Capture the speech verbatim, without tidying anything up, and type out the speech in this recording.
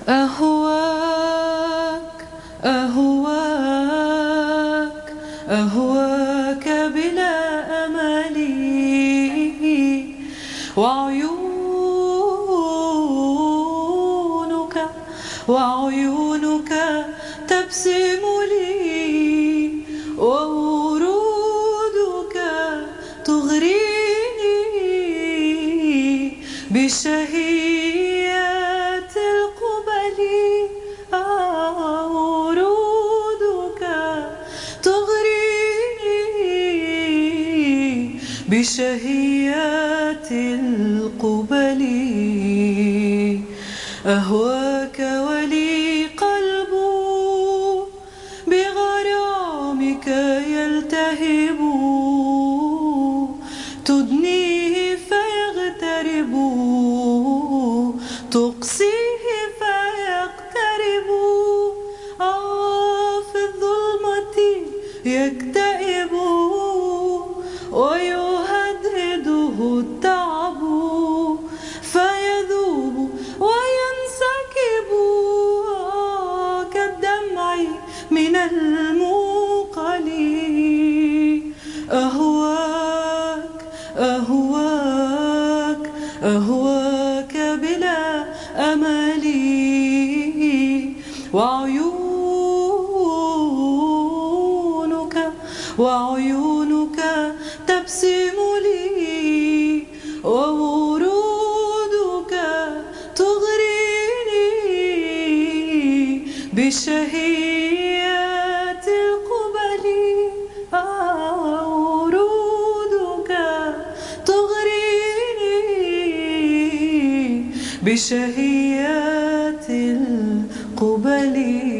أهواك أهواك أهواك بلا أملي، وعيونك وعيونك تبسم لي، وورودك تغريني بشهيات القبل. آه ورودك تغريني بشهيات القبل. أهواك ولي قلب بغرامك يلتهب، تدنيه فيغترب، تقصيه فيقترب. آه في الظلمة يكتئب، ويهدهده التعب، فيذوب وينسكب آه كالدمع من الموقل. أهواك أهواك أهواك بلا أملي، وعيونك وعيونك تبسم لي، وورودك تغريني بشهيات القبل. آه ورودك تغريني بشهيات القبل.